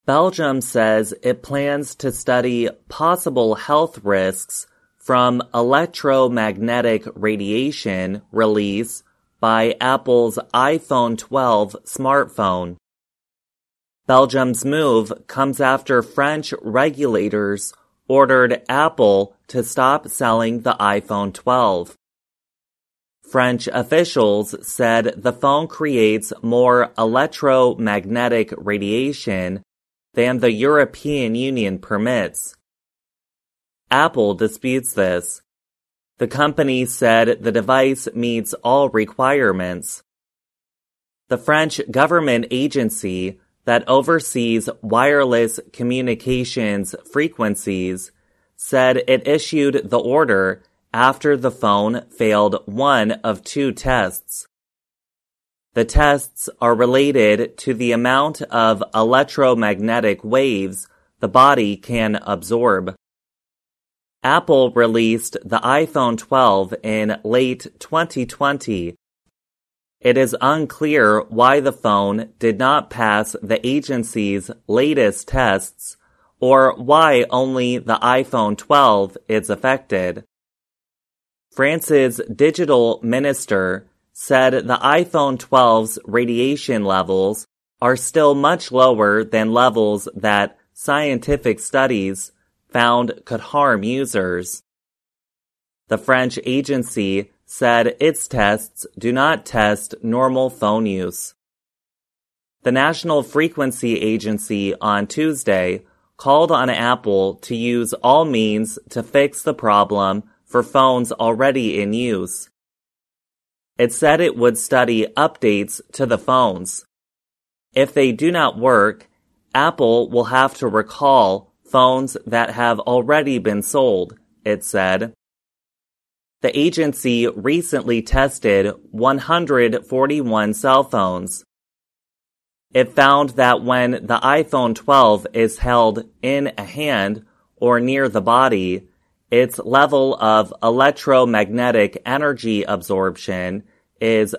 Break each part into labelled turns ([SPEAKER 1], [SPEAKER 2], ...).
[SPEAKER 1] Belgium says it plans to study possible health risks from electromagnetic radiation release by Apple's iPhone 12 smartphone. Belgium's move comes after French regulators ordered Apple to stop selling the iPhone 12. French officials said the phone creates more electromagnetic radiation than the European Union permits. Apple disputes this. The company said the device meets all requirements. The French government agency that oversees wireless communications frequencies said it issued the order after the phone failed one of two tests. The tests are related to the amount of electromagnetic waves the body can absorb. Apple released the iPhone 12 in late 2020. It is unclear why the phone did not pass the agency's latest tests or why only the iPhone 12 is affected. France's digital minister said the iPhone 12's radiation levels are still much lower than levels that scientific studies found could harm users. The French agency said its tests do not test normal phone use. The National Frequency Agency on Tuesday called on Apple to use all means to fix the problem for phones already in use. It said it would study updates to the phones. If they do not work, Apple will have to recall phones that have already been sold, it said. The agency recently tested 141 cell phones. It found that when the iPhone 12 is held in a hand or near the body, its level of electromagnetic energy absorption is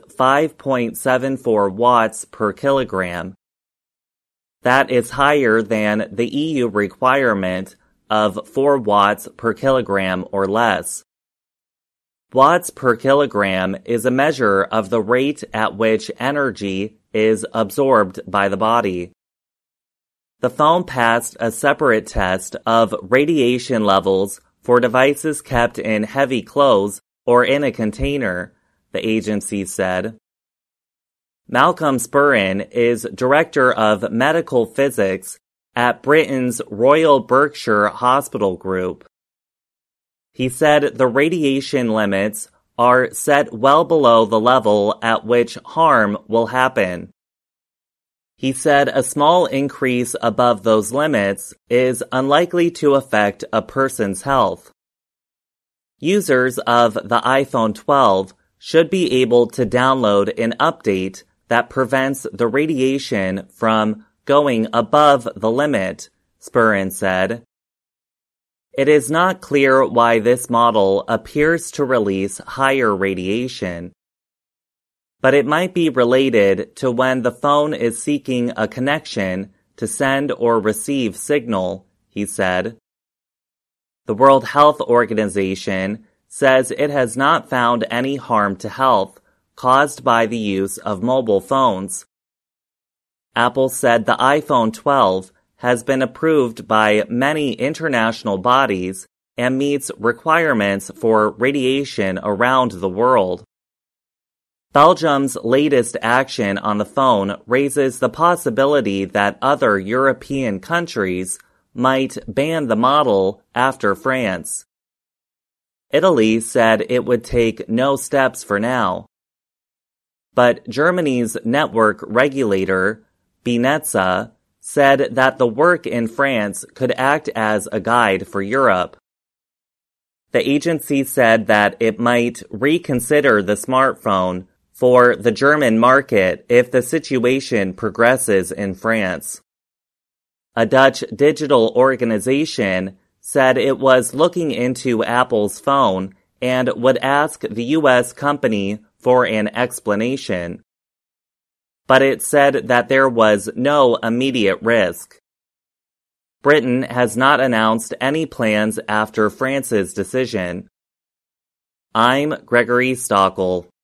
[SPEAKER 1] 5.74 watts per kilogram. That is higher than the EU requirement of 4 watts per kilogram or less. Watts per kilogram is a measure of the rate at which energy is absorbed by the body. The phone passed a separate test of radiation levels for devices kept in heavy clothes or in a container, the agency said. Malcolm Spurrin is Director of Medical Physics at Britain's Royal Berkshire Hospital Group. He said the radiation limits are set well below the level at which harm will happen. He said a small increase above those limits is unlikely to affect a person's health. Users of the iPhone 12 should be able to download an update that prevents the radiation from going above the limit, Spurrin said. It is not clear why this model appears to release higher radiation, but it might be related to when the phone is seeking a connection to send or receive signal, he said. The World Health Organization says it has not found any harm to health caused by the use of mobile phones. Apple said the iPhone 12 has been approved by many international bodies and meets requirements for radiation around the world. Belgium's latest action on the phone raises the possibility that other European countries might ban the model after France. Italy said it would take no steps for now. But Germany's network regulator, BNetzA, said that the work in France could act as a guide for Europe. The agency said that it might reconsider the smartphone for the German market if the situation progresses in France. A Dutch digital organization said it was looking into Apple's phone and would ask the U.S. company for an explanation. But it said that there was no immediate risk. Britain has not announced any plans after France's decision. I'm Gregory Stockel.